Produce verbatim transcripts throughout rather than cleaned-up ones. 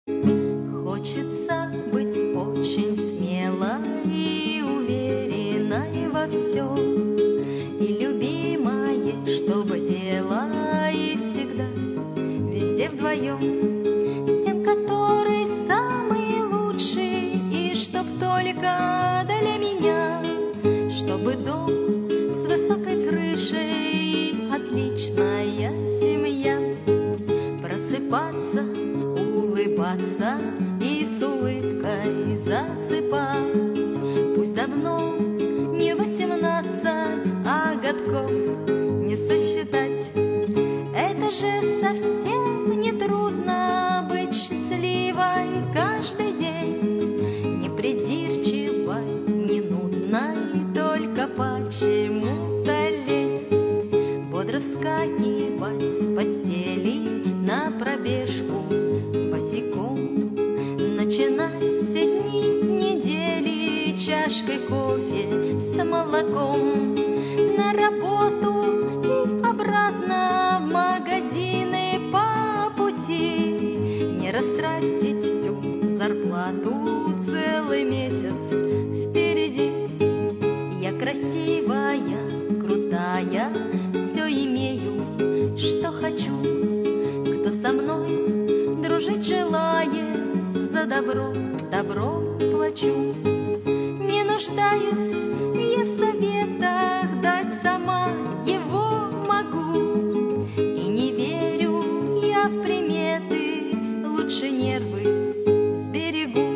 Хочется быть очень смелой и уверенной во всем, и любимое, чтобы дело и всегда, везде вдвоем, с тем, который самый лучший, и чтоб только для меня, чтобы дом с высокой крышей, отличная семья, просыпаться, улыбаться и с улыбкой засыпать. Пусть давно не восемнадцать, а годков не сосчитать. Это же совсем не трудно быть счастливой каждый день, не придирчивой, не нудной, только почему-то лень. Бодро вскакивать с постели на пробежку босиком, начинать все дни недели чашкой кофе с молоком, на работу и обратно в магазины по пути, не растратить всю зарплату целый месяц впереди. Я красивая, крутая, все имею, что хочу. Кто со мной дружить желает, за добро добро плачу. Не нуждаюсь я в советах, дать сама его могу. И не верю я в приметы, лучше нервы сберегу.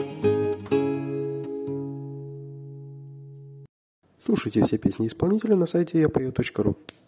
Слушайте все песни исполнителя на сайте я пою точка ру.